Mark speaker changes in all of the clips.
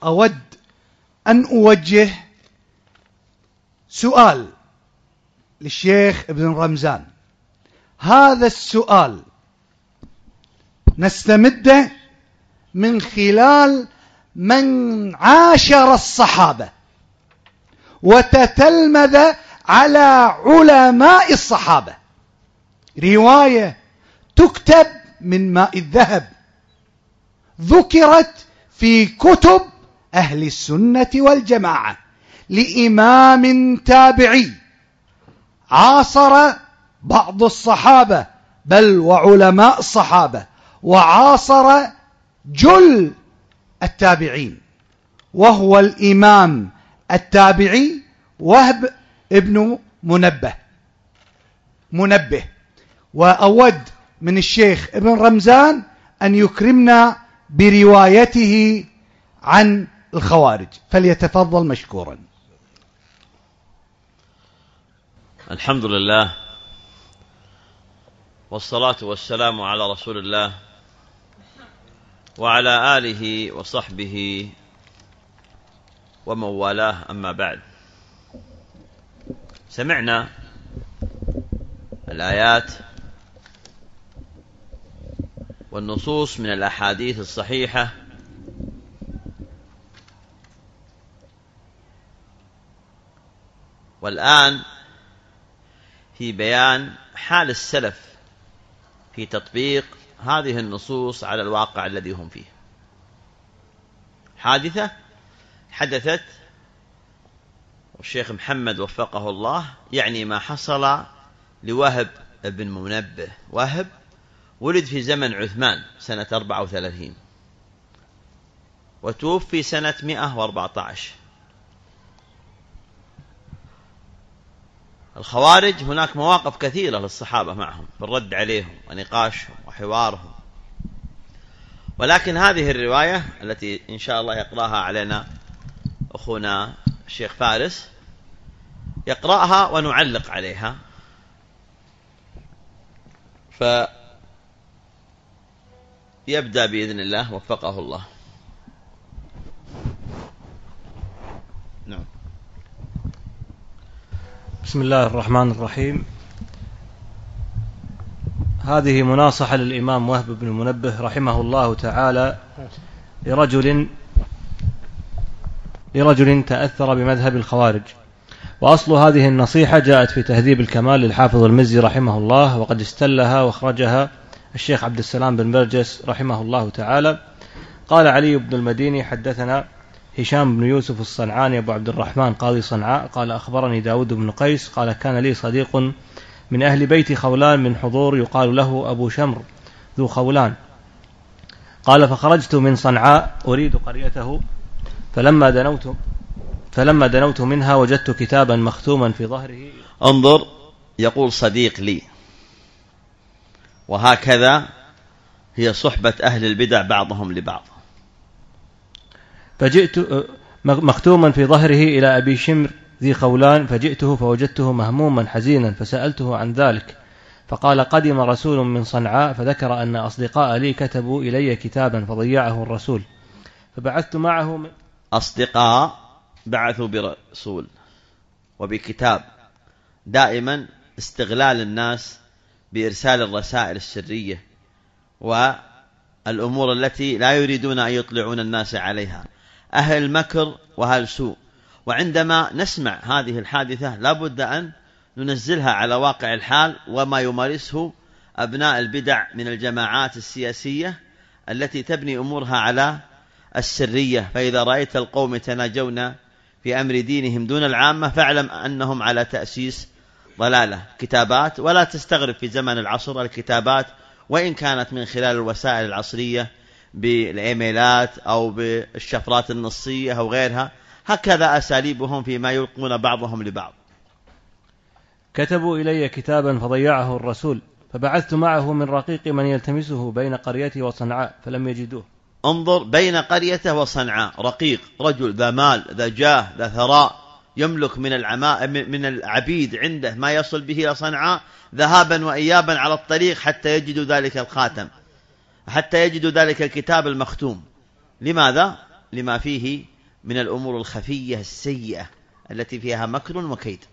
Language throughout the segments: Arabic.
Speaker 1: أود أن أوجه سؤال للشيخ ابن رمزان. هذا السؤال نستمده من خلال من عاشر الصحابة وتتلمذ على علماء الصحابة. رواية تكتب من ماء الذهب، ذكرت في كتب أهل السنة والجماعة لإمام تابعي عاصر بعض الصحابة بل وعلماء الصحابة، وعاصر جل التابعين، وهو الإمام التابعي وهب ابن منبه. وأود من الشيخ ابن رمزان أن يكرمنا بروايته عن الخوارج، فليتفضل مشكورا.
Speaker 2: الحمد لله والصلاة والسلام على رسول الله وعلى آله وصحبه ومن والاه، أما بعد. سمعنا الآيات والنصوص من الأحاديث الصحيحة والآن في بيان حال السلف في تطبيق هذه النصوص على الواقع الذي هم فيه. حادثة حدثت والشيخ محمد وفقه الله يعني ما حصل لوهب بن منبه. وهب ولد في زمن عثمان سنة 34 وتوفي سنة 114. الخوارج هناك مواقف كثيرة للصحابة معهم في الرد عليهم ونقاشهم وحوارهم، ولكن هذه الرواية التي إن شاء الله يقرأها علينا أخونا الشيخ فارس يقرأها ونعلق عليها. فيبدأ بإذن الله وفقه الله. نعم.
Speaker 3: بسم الله الرحمن الرحيم. هذه مناصحة للإمام وهب بن منبه رحمه الله تعالى لرجل تأثر بمذهب الخوارج. وأصل هذه النصيحة جاءت في تهذيب الكمال للحافظ المزي رحمه الله، وقد استلها واخرجها الشيخ عبد السلام بن برجس رحمه الله تعالى. قال علي بن المديني: حدثنا هشام بن يوسف الصنعاني أبو عبد الرحمن قاضي صنعاء قال: أخبرني داود بن قيس قال: كان لي صديق من أهل بيت خولان من حضور يقال له أبو شمر ذو خولان. قال: فخرجت من صنعاء أريد قريته، فلما دنوت منها وجدت كتابا مختوما في ظهره.
Speaker 2: انظر، يقول صديق لي، وهكذا هي صحبة أهل البدع بعضهم لبعض.
Speaker 3: فجئت مختوما في ظهره إلى أبي شمر ذي خولان، فجئته فوجدته مهموما حزينا، فسألته عن ذلك، فقال: قدم رسول من صنعاء فذكر أن أصدقاء لي كتبوا إلي كتابا فضيعه الرسول، فبعثت معه
Speaker 2: أصدقاء بعثوا برسول وبكتاب. دائما استغلال الناس بإرسال الرسائل السرية والأمور التي لا يريدون أن يطلعون الناس عليها، أهل مكر وأهل سوء. وعندما نسمع هذه الحادثة لابد أن ننزلها على واقع الحال وما يمارسه أبناء البدع من الجماعات السياسية التي تبني أمورها على السرية. فإذا رأيت القوم يتناجون في أمر دينهم دون العامة فاعلم أنهم على تأسيس ضلالة. كتابات، ولا تستغرب في زمن العصر الكتابات وإن كانت من خلال الوسائل العصرية بالإيميلات أو بالشفرات النصية أو غيرها، هكذا أساليبهم فيما يلقون بعضهم لبعض.
Speaker 3: كتبوا إلي كتابا فضيعه الرسول، فبعثت معه من رقيق من يلتمسه بين قريته وصنعاء فلم يجدوه.
Speaker 2: انظر، بين قريته وصنعاء، رقيق، رجل ذا مال ذا جاه ذا ثراء، يملك من العبيد عنده ما يصل به إلى صنعاء ذهابا وإيابا على الطريق حتى يجدوا ذلك الخاتم، حتى يجدوا ذلك الكتاب المختوم. لماذا؟ لما فيه من الأمور الخفية السيئة التي فيها مكر وكيد.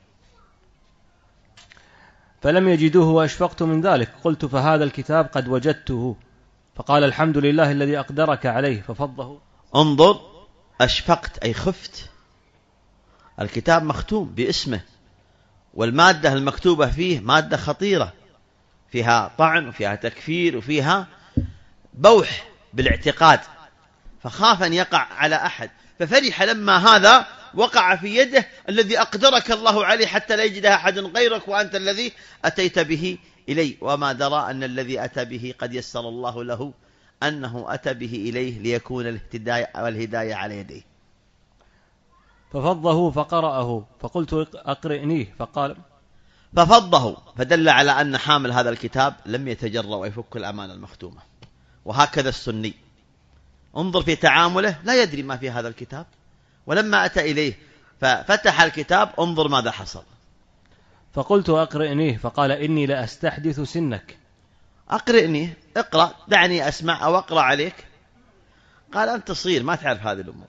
Speaker 3: فلم يجدوه وأشفقت من ذلك، قلت فهذا الكتاب قد وجدته، فقال الحمد لله الذي أقدرك عليه ففضه.
Speaker 2: انظر، أشفقت أي خفت. الكتاب مختوم باسمه، والمادة المكتوبة فيه مادة خطيرة، فيها طعن وفيها تكفير وفيها بوح بالاعتقاد، فخاف أن يقع على أحد، ففرح لما هذا وقع في يده الذي أقدرك الله عليه حتى لا يجدها أحد غيرك وأنت الذي أتيت به إليه، وما درى أن الذي أتى به قد يسر الله له أنه أتى به إليه ليكون الهداية على يديه.
Speaker 3: ففضه فقرأه، فقلت أقرئنيه، فقال
Speaker 2: ففضه، فدل على أن حامل هذا الكتاب لم يتجرأ ويفك الأمانة المختومة. وهكذا السني، انظر في تعامله لا يدري ما في هذا الكتاب، ولما أتى إليه ففتح الكتاب انظر ماذا حصل.
Speaker 3: فقلت أقرئنيه، فقال إني لأستحدث سنك.
Speaker 2: أقرئني، اقرأ، دعني أسمع أو أقرأ عليك. قال أنت صغير ما تعرف هذه الأمور،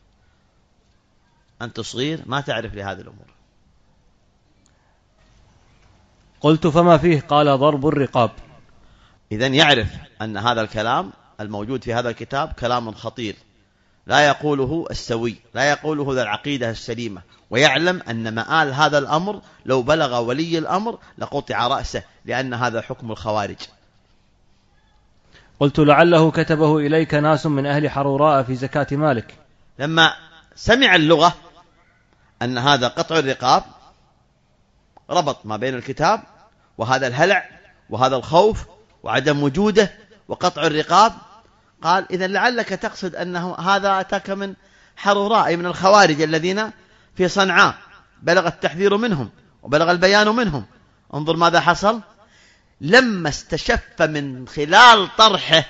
Speaker 2: أنت صغير ما تعرف لهذه الأمور.
Speaker 3: قلت فما فيه؟ قال ضرب الرقاب.
Speaker 2: إذن يعرف أن هذا الكلام الموجود في هذا الكتاب كلام خطير لا يقوله السوي، لا يقوله ذا العقيدة السليمة، ويعلم أن مآل هذا الأمر لو بلغ ولي الأمر لقطع رأسه، لأن هذا حكم الخوارج.
Speaker 3: قلت لعله كتبه إليك ناس من أهل حروراء في زكاة مالك.
Speaker 2: لما سمع اللغة أن هذا قطع الرقاب ربط ما بين الكتاب وهذا الهلع وهذا الخوف وعدم وجوده وقطع الرقاب، قال إذن لعلك تقصد أنه هذا أتاك من حروراء، أي من الخوارج الذين في صنعاء، بلغ التحذير منهم وبلغ البيان منهم. انظر ماذا حصل لما استشف من خلال طرحه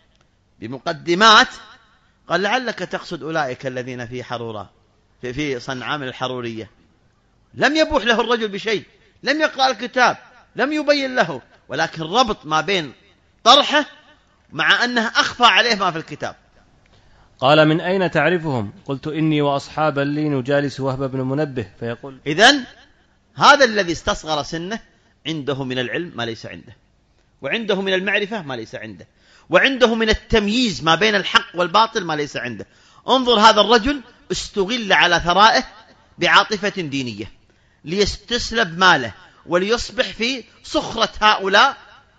Speaker 2: بمقدمات، قال لعلك تقصد أولئك الذين في حروراء في صنعاء من الحرورية. لم يبوح له الرجل بشيء، لم يقرأ الكتاب، لم يبين له، ولكن ربط ما بين طرحه مع أنه أخفى عليه ما في الكتاب.
Speaker 3: قال من أين تعرفهم؟ قلت إني وأصحابا لي نجالس وهب بن منبه فيقول.
Speaker 2: إذن هذا الذي استصغر سنه عنده من العلم ما ليس عنده، وعنده من المعرفة ما ليس عنده، وعنده من التمييز ما بين الحق والباطل ما ليس عنده. انظر هذا الرجل استغل على ثرائه بعاطفة دينية ليستسلب ماله وليصبح في سخرة هؤلاء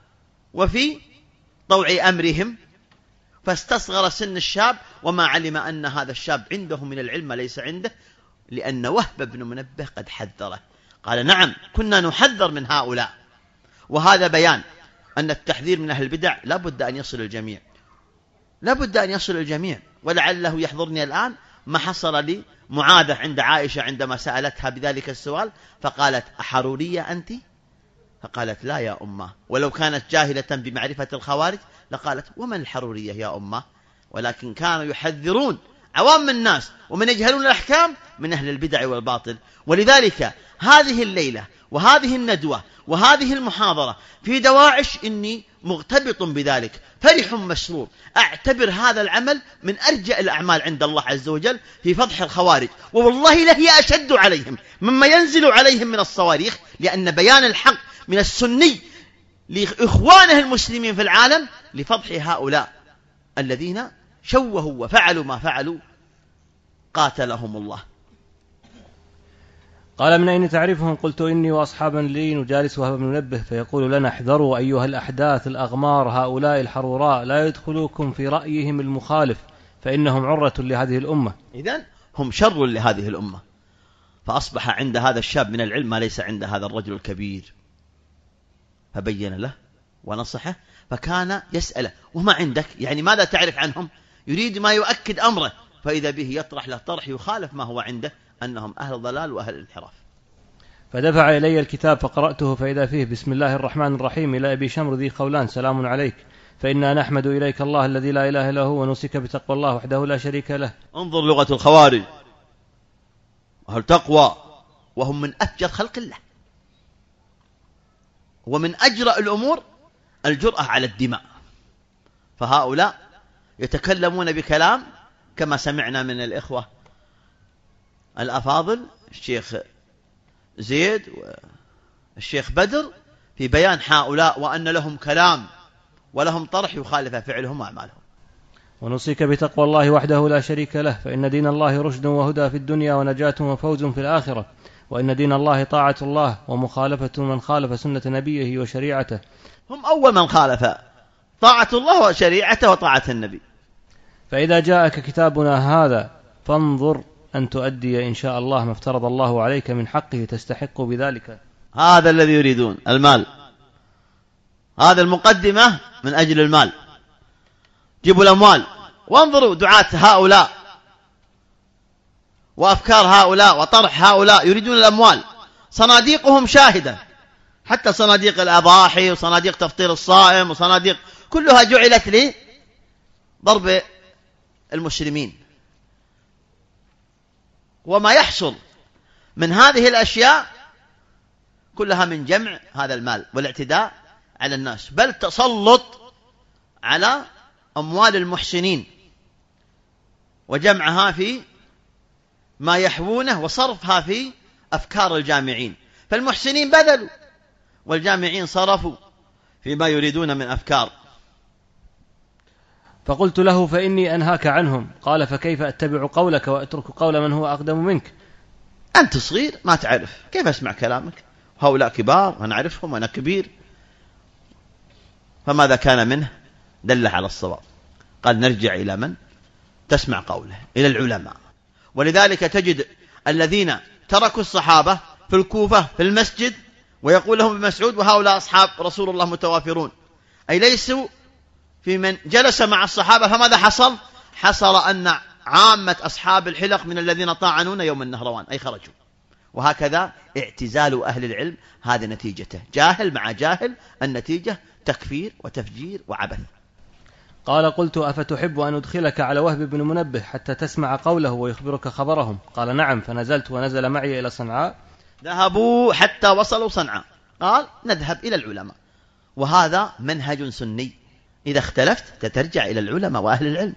Speaker 2: وفي طوع أمرهم، فاستصغر سن الشاب وما علم أن هذا الشاب عنده من العلم ليس عنده، لأن وهب بن منبه قد حذره. قال نعم كنا نحذر من هؤلاء، وهذا بيان أن التحذير من أهل البدع لا بد أن يصل الجميع، لا بد أن يصل الجميع. ولعله يحضرني الآن ما حصل لي معاذة عند عائشة عندما سألتها بذلك السؤال، فقالت أحرورية أنت؟ فقالت لا يا أمه، ولو كانت جاهلة بمعرفة الخوارج لقالت ومن الحرورية يا أمه، ولكن كانوا يحذرون عوام الناس ومن يجهلون الأحكام من أهل البدع والباطل. ولذلك هذه الليلة وهذه الندوة وهذه المحاضرة في دواعش إني مغتبط بذلك، فرح مسرور، أعتبر هذا العمل من أرجى الأعمال عند الله عز وجل في فضح الخوارج، ووالله لهي أشد عليهم مما ينزل عليهم من الصواريخ، لأن بيان الحق من السني لإخوانه المسلمين في العالم لفضح هؤلاء الذين شوهوا وفعلوا ما فعلوا قاتلهم الله.
Speaker 3: قال من أين تعرفهم؟ قلت إني وأصحابا لي نجالس وهب بن منبه فيقول لنا احذروا أيها الأحداث الأغمار، هؤلاء الحروراء لا يدخلوكم في رأيهم المخالف فإنهم عرة لهذه الأمة.
Speaker 2: إذن هم شر لهذه الأمة. فأصبح عند هذا الشاب من العلم ما ليس عند هذا الرجل الكبير، فبين له ونصحه، فكان يسأله وما عندك، يعني ماذا تعرف عنهم؟ يريد ما يؤكد أمره، فإذا به يطرح له طرح يخالف ما هو عنده، أنهم أهل ضلال وأهل الانحراف.
Speaker 3: فدفع إلي الكتاب فقرأته فإذا فيه بسم الله الرحمن الرحيم إلى أبي شمر ذي قولان سلام عليك، فإنا نحمد إليك الله الذي لا إله إلا هو ونوصيك بتقوى الله وحده لا شريك له.
Speaker 2: انظر لغة الخوارج، أهل تقوى وهم من أفجر خلق الله، ومن أجرأ الأمور الجرأة على الدماء. فهؤلاء يتكلمون بكلام كما سمعنا من الإخوة الأفاضل الشيخ زيد والشيخ بدر في بيان هؤلاء وأن لهم كلام ولهم طرح يخالف فعلهم وأعمالهم.
Speaker 3: ونوصيك بتقوى الله وحده لا شريك له، فإن دين الله رشد وهدى في الدنيا ونجاة وفوز في الآخرة، وإن دين الله طاعة الله ومخالفة من خالف سنة نبيه وشريعته.
Speaker 2: هم أول من خالف طاعة الله وشريعته وطاعة النبي.
Speaker 3: فإذا جاءك كتابنا هذا فانظر أن تؤدي إن شاء الله ما افترض الله عليك من حقه تستحق بذلك.
Speaker 2: هذا الذي يريدون، المال. هذا المقدمة من أجل المال. جيبوا الأموال وانظروا دعاة هؤلاء وأفكار هؤلاء وطرح هؤلاء يريدون الأموال. صناديقهم شاهدة، حتى صناديق الأضاحي وصناديق تفطير الصائم وصناديق كلها جعلت لضرب المسلمين. وما يحصل من هذه الأشياء كلها من جمع هذا المال والاعتداء على الناس، بل تسلط على أموال المحسنين وجمعها في ما يحوونه وصرفها في أفكار الجامعين. فالمحسنين بذلوا والجامعين صرفوا فيما يريدون من أفكار.
Speaker 3: فقلت له فإني أنهاك عنهم. قال فكيف أتبع قولك وأترك قول من هو أقدم منك؟
Speaker 2: أنت صغير ما تعرف، كيف أسمع كلامك؟ هؤلاء كبار وأنا أعرفهم وأنا كبير. فماذا كان منه؟ دل على الصواب. قال نرجع إلى من تسمع قوله، إلى العلماء. ولذلك تجد الذين تركوا الصحابة في الكوفة في المسجد ويقول لهم ابن مسعود وهؤلاء أصحاب رسول الله متوافرون، أي ليسوا في من جلس مع الصحابة. فماذا حصل؟ حصل أن عامة أصحاب الحلق من الذين طاعنون يوم النهروان أي خرجوا. وهكذا اعتزال أهل العلم هذه نتيجته، جاهل مع جاهل، النتيجة تكفير وتفجير وعبث.
Speaker 3: قال قلت أفتحب أن أدخلك على وهب بن منبه حتى تسمع قوله ويخبرك خبرهم؟ قال نعم. فنزلت ونزل معي إلى صنعاء.
Speaker 2: ذهبوا حتى وصلوا صنعاء. قال نذهب إلى العلماء، وهذا منهج سني، إذا اختلفت ترجع إلى العلماء وأهل العلم.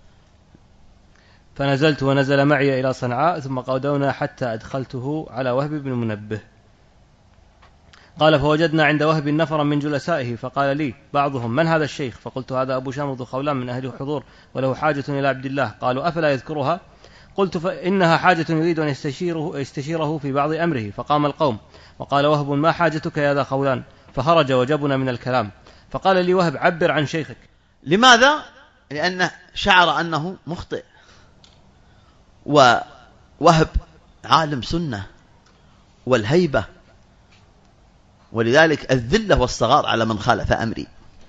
Speaker 3: فنزلت ونزل معي إلى صنعاء ثم قودونا حتى أدخلته على وهب بن منبه. قال فوجدنا عند وهب نفرا من جلسائه، فقال لي بعضهم من هذا الشيخ؟ فقلت هذا أبو شامر ذو خولان من أهل الحضور وله حاجة إلى عبد الله. قالوا أفلا يذكرها؟ قلت فإنها حاجة يريد أن يستشيره في بعض أمره. فقام القوم وقال وهب ما حاجتك يا ذا خولان؟ فخرج وجبنا من الكلام. فقال لي وهب عبر عن شيخك.
Speaker 2: لماذا؟ لأنه شعر أنه مخطئ، ووهب عالم سنة والهيبة، ولذلك الذلة والصغار على من خالف أمري.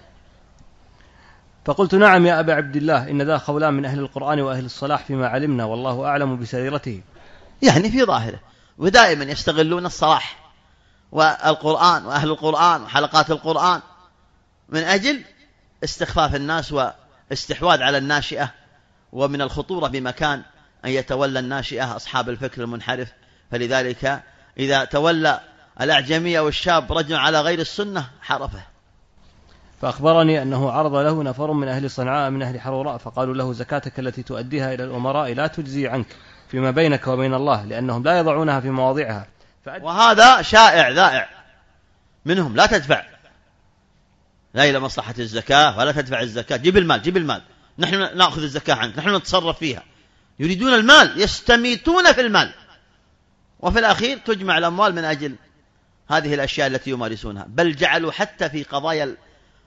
Speaker 3: فقلت نعم يا أبا عبد الله، إن ذا خولان من أهل القرآن وأهل الصلاح فيما علمنا، والله أعلم بسريرته.
Speaker 2: يعني في ظاهره، ودائما يستغلون الصلاح والقرآن وأهل القرآن وحلقات القرآن من أجل استخفاف الناس واستحواذ على الناشئة. ومن الخطورة بمكان أن يتولى الناشئة أصحاب الفكر المنحرف. فلذلك إذا تولى الأعجمية والشاب رجل على غير السنة حرفه.
Speaker 3: فأخبرني أنه عرض له نفر من أهل صنعاء من أهل حروراء، فقالوا له زكاتك التي تؤديها إلى الأمراء لا تجزي عنك فيما بينك وبين الله، لأنهم لا يضعونها في مواضعها.
Speaker 2: وهذا شائع ذائع منهم، لا تدفع لا إلى مصلحة الزكاة ولا تدفع الزكاة، جيب المال جيب المال، نحن نأخذ الزكاة عنك، نحن نتصرف فيها. يريدون المال، يستميتون في المال، وفي الأخير تجمع الأموال من أجل هذه الأشياء التي يمارسونها. بل جعلوا حتى في قضايا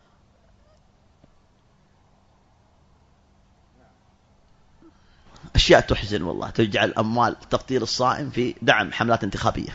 Speaker 2: أشياء تحزن والله، تجعل أموال تفطير الصائم في دعم حملات انتخابية.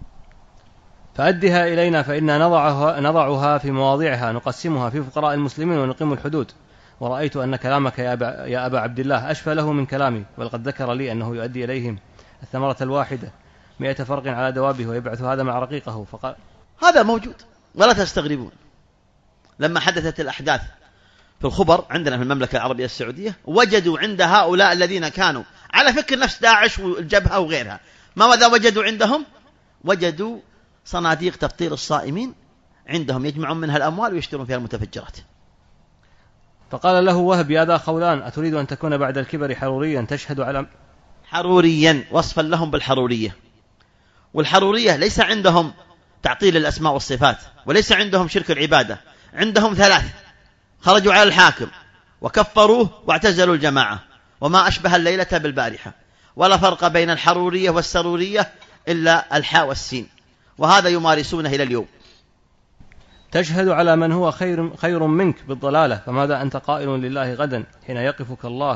Speaker 3: فأدها إلينا فإنا نضعها في مواضعها، نقسمها في فقراء المسلمين ونقيم الحدود. ورأيت أن كلامك يا أبا عبد الله أشفى له من كلامي، ولقد ذكر لي أنه يؤدي إليهم الثمرة الواحدة 100 فرق على دوابه ويبعث هذا مع رقيقه. فقال
Speaker 2: هذا موجود ولا تستغربون. لما حدثت الأحداث في الخبر عندنا في المملكة العربية السعودية، وجدوا عند هؤلاء الذين كانوا على فكر نفس داعش والجبهة وغيرها، ماذا وجدوا عندهم؟ وجدوا صناديق تفطير الصائمين عندهم، يجمعون منها الأموال ويشترون فيها المتفجرات.
Speaker 3: فقال له وهب يا ذا خولان أتريد أن تكون بعد الكبر حروريا تشهد على
Speaker 2: حروريا، وصفا لهم بالحرورية. والحرورية ليس عندهم تعطيل الأسماء والصفات، وليس عندهم شرك العبادة، عندهم ثلاث: خرجوا على الحاكم وكفروه واعتزلوا الجماعة، وما أشبه الليلة بالبارحة. ولا فرق بين الحرورية والسرورية إلا الحاء والسين، وهذا يمارسونه إلى اليوم.
Speaker 3: تشهد على من هو خير منك بالضلالة، فماذا أنت قائل لله غدا حين يقفك الله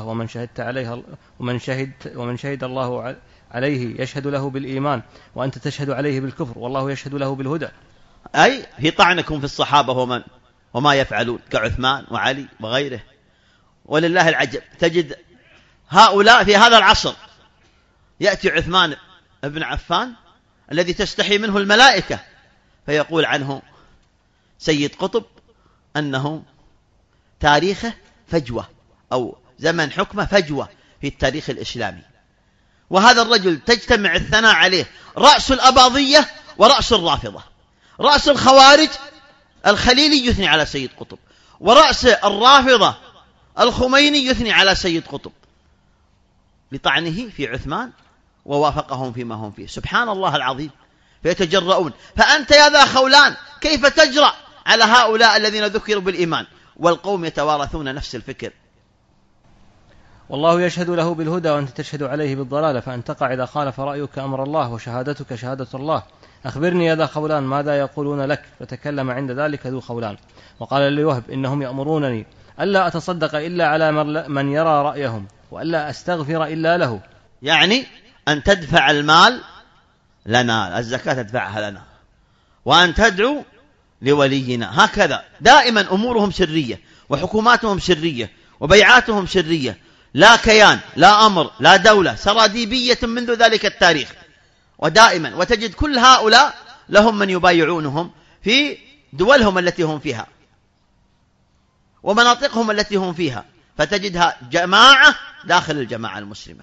Speaker 3: ومن شهد الله عليه يشهد له بالإيمان، وأنت تشهد عليه بالكفر والله يشهد له بالهدى؟
Speaker 2: أي في طعنكم في الصحابة وما يفعلون كعثمان وعلي وغيره. ولله العجب، تجد هؤلاء في هذا العصر يأتي عثمان بن عفان الذي تستحي منه الملائكة فيقول عنه سيد قطب أنه تاريخه فجوة، أو زمن حكمه فجوة في التاريخ الإسلامي. وهذا الرجل تجتمع الثناء عليه رأس الأباضية ورأس الرافضة. رأس الخوارج الخليلي يثني على سيد قطب، ورأس الرافضة الخميني يثني على سيد قطب لطعنه في عثمان ووافقهم فيما هم فيه. سبحان الله العظيم، فيتجرؤون. فأنت يا ذا خولان كيف تجرأ على هؤلاء الذين ذكروا بالإيمان والقوم يتوارثون نفس الفكر؟
Speaker 3: والله يشهد له بالهدى وأنت تشهد عليه بالضلالة، فأن تقع إذا خالف رأيك أمر الله وشهادتك شهادة الله. أخبرني يا ذا خولان ماذا يقولون لك؟ فتكلم عند ذلك ذو خولان وقال لوهب إنهم يأمرونني ألا أتصدق إلا على من يرى رأيهم، وألا أستغفر إلا له.
Speaker 2: يعني أن تدفع المال لنا، الزكاة تدفعها لنا، وأن تدعو لولينا. هكذا دائما أمورهم سرية، وحكوماتهم سرية، وبيعاتهم سرية، لا كيان، لا أمر، لا دولة، سراديبية منذ ذلك التاريخ. ودائما وتجد كل هؤلاء لهم من يبايعونهم في دولهم التي هم فيها ومناطقهم التي هم فيها، فتجدها جماعة داخل الجماعة المسلمة،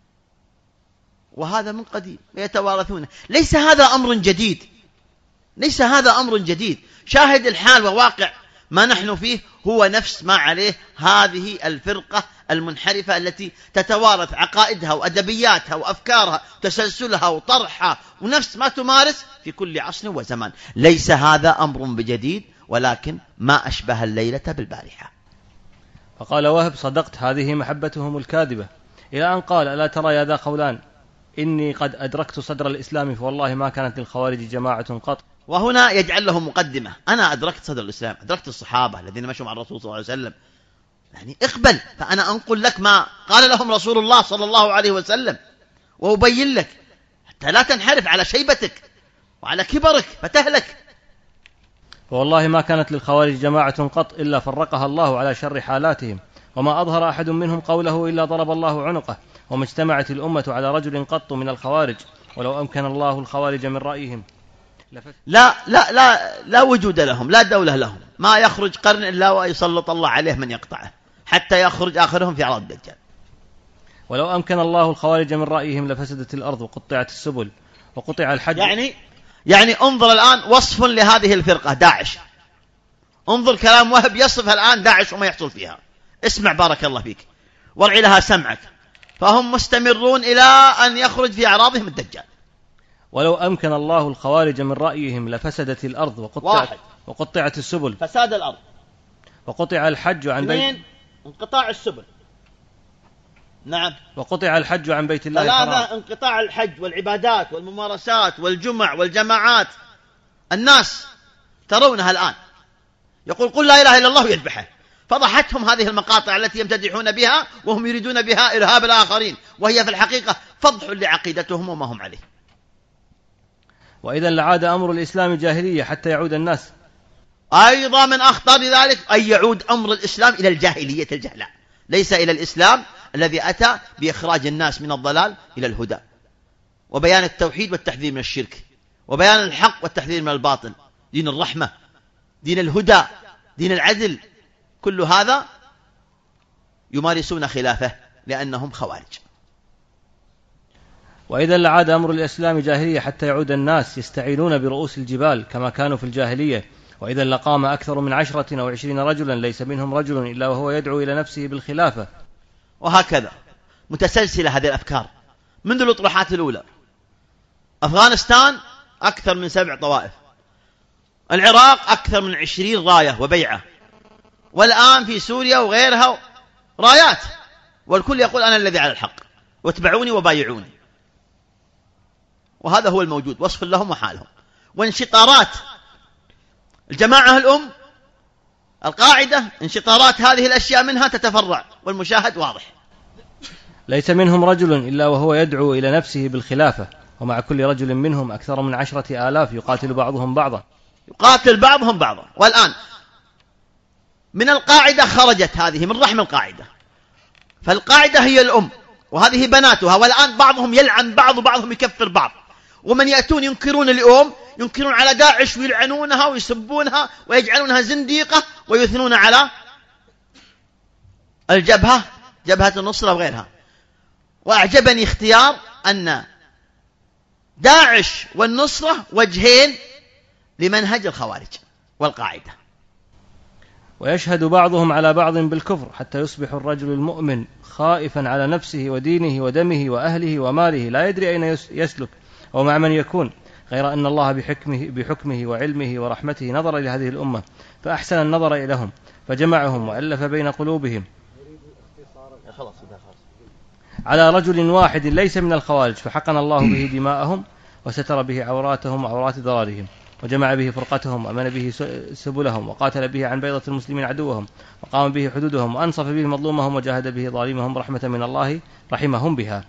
Speaker 2: وهذا من قديم يتوارثونه. ليس هذا أمر جديد، ليس هذا أمر جديد. شاهد الحال وواقع ما نحن فيه هو نفس ما عليه هذه الفرقة المنحرفة التي تتوارث عقائدها وأدبياتها وأفكارها تسلسلها وطرحها، ونفس ما تمارس في كل عصر وزمان. ليس هذا أمر بجديد، ولكن ما أشبه الليلة بالبارحة.
Speaker 3: فقال وهب صدقت، هذه محبتهم الكاذبة، إلى أن قال ألا ترى يا ذا خولان إني قد أدركت صدر الإسلام فوالله ما كانت للخوارج جماعة قط.
Speaker 2: وهنا يجعل لهم مقدمة: أنا أدركت صدر الإسلام، أدركت الصحابة الذين مشوا مع الرسول صلى الله عليه وسلم، يعني اقبل، فأنا أنقل لك ما قال لهم رسول الله صلى الله عليه وسلم وأبين لك حتى لا تنحرف على شيبتك وعلى كبرك فتهلك.
Speaker 3: فوالله ما كانت للخوارج جماعة قط إلا فرقها الله على شر حالاتهم، وما أظهر أحد منهم قوله إلا ضرب الله عنقه، وما اجتمعت الأمة على رجل قط من الخوارج ولو أمكن الله الخوارج من رأيهم.
Speaker 2: لا وجود لهم، لا دولة لهم، ما يخرج قرن إلا ويسلط الله عليه من يقطعه حتى يخرج آخرهم في عرض الدجال.
Speaker 3: ولو أمكن الله الخوارج من رأيهم لفسدت الأرض وقطعت السبل وقطع الحج.
Speaker 2: يعني انظر الآن وصف لهذه الفرقة داعش، انظر كلام وهب يصف الآن داعش وما يحصل فيها. اسمع بارك الله فيك، وارعي لها سمعك، فهم مستمرون إلى أن يخرج في أعراضهم الدجال.
Speaker 3: ولو أمكن الله الخوارج من رأيهم لفسدت الأرض وقطعت السبل.
Speaker 2: فساد الأرض،
Speaker 3: وقطع الحج عن بيت،
Speaker 2: انقطاع السبل، نعم،
Speaker 3: وقطع الحج عن بيت الله الحرام.
Speaker 2: ثلاثة: انقطاع الحج والعبادات والممارسات والجمع والجماعات. الناس ترونها الآن، يقول قل لا إله إلا الله يذبحه. فضحتهم هذه المقاطع التي يمتدحون بها وهم يريدون بها إرهاب الآخرين، وهي في الحقيقة فضح لعقيدتهم وما هم عليه.
Speaker 3: وإذا لعاد أمر الإسلام جاهلية حتى يعود الناس.
Speaker 2: أيضا من أخطار ذلك أن يعود أمر الإسلام إلى الجاهلية الجهلاء، ليس إلى الإسلام الذي أتى بإخراج الناس من الضلال إلى الهدى، وبيان التوحيد والتحذير من الشرك، وبيان الحق والتحذير من الباطل، دين الرحمة، دين الهدى، دين العدل. كل هذا يمارسون خلافه لأنهم خوارج.
Speaker 3: وإذا لعاد أمر الإسلام جاهلية حتى يعود الناس يستعينون برؤوس الجبال كما كانوا في الجاهلية. وإذا لقام أكثر من 10 أو 20 رجلا ليس منهم رجل إلا وهو يدعو إلى نفسه بالخلافة.
Speaker 2: وهكذا متسلسلة هذه الأفكار منذ الأطروحات الأولى. أفغانستان أكثر من 7 طوائف، العراق أكثر من 20 راية وبيعة، والآن في سوريا وغيرها رايات، والكل يقول أنا الذي على الحق واتبعوني وبايعوني. وهذا هو الموجود، وصف لهم وحالهم. وانشطارات الجماعة الأم القاعدة، انشطارات هذه الأشياء منها تتفرع، والمشاهد واضح.
Speaker 3: ليس منهم رجل إلا وهو يدعو إلى نفسه بالخلافة، ومع كل رجل منهم أكثر من 10,000 يقاتل بعضهم بعضا.
Speaker 2: يقاتل بعضهم بعضا. والآن من القاعدة خرجت هذه من رحم القاعدة، فالقاعدة هي الأم وهذه بناتها، والآن بعضهم يلعن بعض وبعضهم يكفر بعض. ومن يأتون ينكرون اليوم ينكرون على داعش ويلعنونها ويسبونها ويجعلونها زنديقة، ويثنون على الجبهة، جبهة النصرة وغيرها. وأعجبني اختيار أن داعش والنصرة وجهين لمنهج الخوارج والقاعدة.
Speaker 3: ويشهد بعضهم على بعض بالكفر حتى يصبح الرجل المؤمن خائفا على نفسه ودينه ودمه وأهله وماله، لا يدري أين يسلك أو مع من يكون، غير أن الله بحكمه وعلمه ورحمته نظر إلى هذه الأمة فأحسن النظر إليهم فجمعهم وألف بين قلوبهم على رجل واحد ليس من الخوارج، فحقن الله به دماءهم وستر به عوراتهم وعورات ضرارهم، وجمع به فرقتهم وأمن به سبلهم، وقاتل به عن بيضة المسلمين عدوهم، وقام به حدودهم، وأنصف به مظلومهم، وجاهد به ظالمهم رحمة من الله رحمهم بها.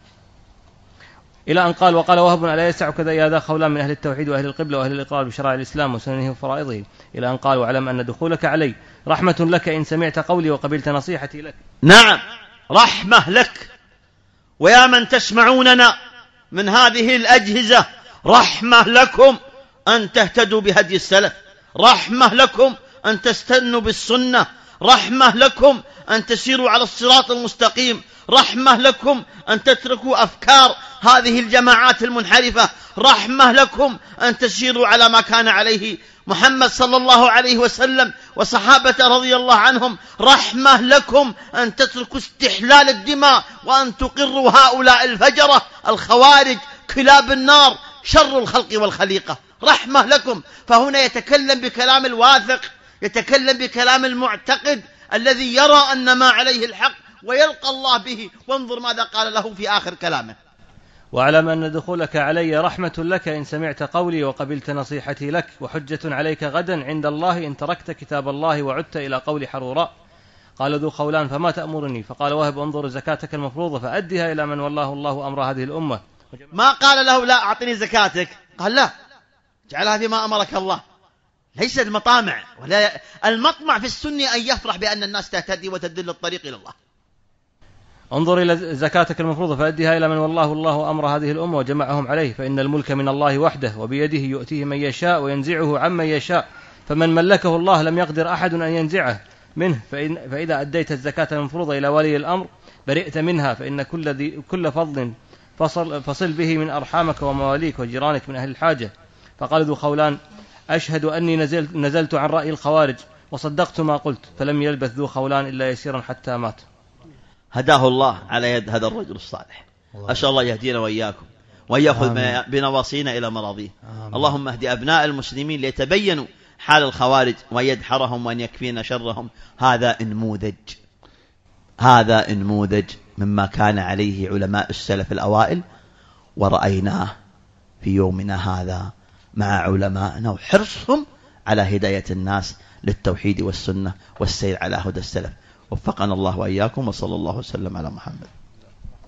Speaker 3: إلى أن قال: وقال وهب: ألا يسع كذا يا ذا خولان من أهل التوحيد وأهل القبلة وأهل الإقرار بشرائع الإسلام وسننه وفرائضه. إلى أن قال: واعلم أن دخولك علي رحمة لك إن سمعت قولي وقبلت نصيحتي لك.
Speaker 2: نعم، رحمة لك. ويا من تسمعوننا من هذه الأجهزة، رحمة لكم أن تهتدوا بهدي السلف، رحمة لكم أن تستنوا بالسنة، رحمة لكم أن تسيروا على الصراط المستقيم، رحمة لكم أن تتركوا أفكار هذه الجماعات المنحرفة، رحمة لكم أن تسيروا على ما كان عليه محمد صلى الله عليه وسلم وصحابة رضي الله عنهم، رحمة لكم أن تتركوا استحلال الدماء وأن تقروا هؤلاء الفجرة الخوارج كلاب النار شر الخلق والخليقة، رحمة لكم. فهنا يتكلم بكلام الواثق، يتكلم بكلام المعتقد الذي يرى أن ما عليه الحق ويلقى الله به. وانظر ماذا قال له في آخر كلامه:
Speaker 3: واعلم أن دخولك علي رحمة لك إن سمعت قولي وقبلت نصيحتي لك، وحجة عليك غدا عند الله إن تركت كتاب الله وعدت إلى قول حروراء. قال ذو خولان: فما تأمرني؟ فقال وهب: انظر زكاتك المفروضة فأدها إلى من والله الله أمر هذه الأمة.
Speaker 2: ما قال له: لا أعطني زكاتك، قال: لا، جعلها فيما أمرك الله. ليس المطامع، ولا المطمع في السنة أن يفرح بأن الناس تهتدي وتدل الطريق إلى الله.
Speaker 3: انظر إلى زكاتك المفروضة فأدها إلى من والله الله أمر هذه الأمة وجمعهم عليه، فإن الملك من الله وحده وبيده يؤتيه من يشاء وينزعه عمن يشاء، فمن ملكه الله لم يقدر أحد أن ينزعه منه. فإذا أديت الزكاة المفروضة إلى ولي الأمر برئت منها، فإن كل فضل فصل به من أرحامك ومواليك وجيرانك من أهل الحاجة. فقال ذو خولان: أشهد أني نزلت عن رأي الخوارج وصدقت ما قلت. فلم يلبث ذو خولان إلا يسيرا حتى مات.
Speaker 2: هداه الله على يد هذا الرجل الصالح. أسأل الله يهدينا وإياكم وأن يأخذ بنواصينا إلى مراضيه. اللهم اهد أبناء المسلمين ليتبينوا حال الخوارج وأن يدحرهم وأن يكفينا شرهم. هذا انموذج مما كان عليه علماء السلف الأوائل، ورأيناه في يومنا هذا مع علمائنا وحرصهم على هداية الناس للتوحيد والسنة والسير على هدى السلف. وفقنا الله وإياكم، وصلى الله وسلم على محمد.